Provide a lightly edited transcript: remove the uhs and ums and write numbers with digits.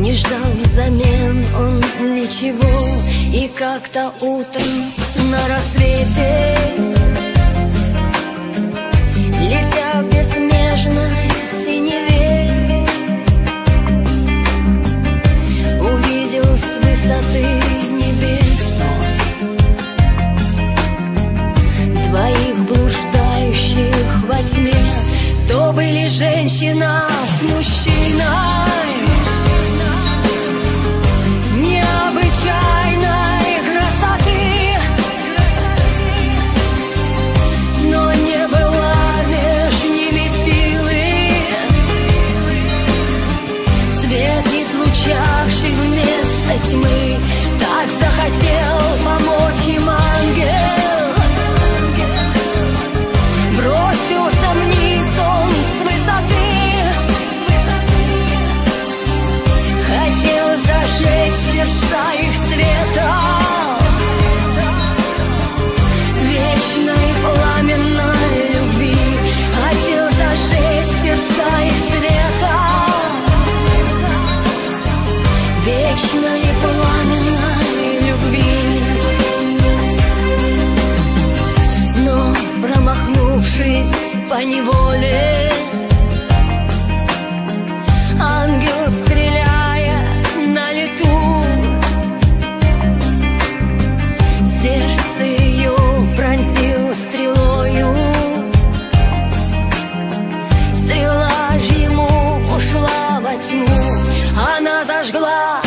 Не ждал взамен он ничего, и как-то утром на рассвете, летя в безмежной синеве, увидел с высоты небес двоих блуждающих во тьме. То были женщина с мужчиной необычайной красоты, но не было между ними силы, свет излучавший вместо тьмы. Так захотел помочь им ангел, бросился вниз он с высоты, хотел зажечь сердца их света, вечной пламенной любви. Хотел зажечь сердца их света, вечной пламенной любви. Но, промахнувшись поневоле, ангел, стреляя на лету, сердце ее пронзил стрелою. Стрела ж ему ушла во тьму, она зажгла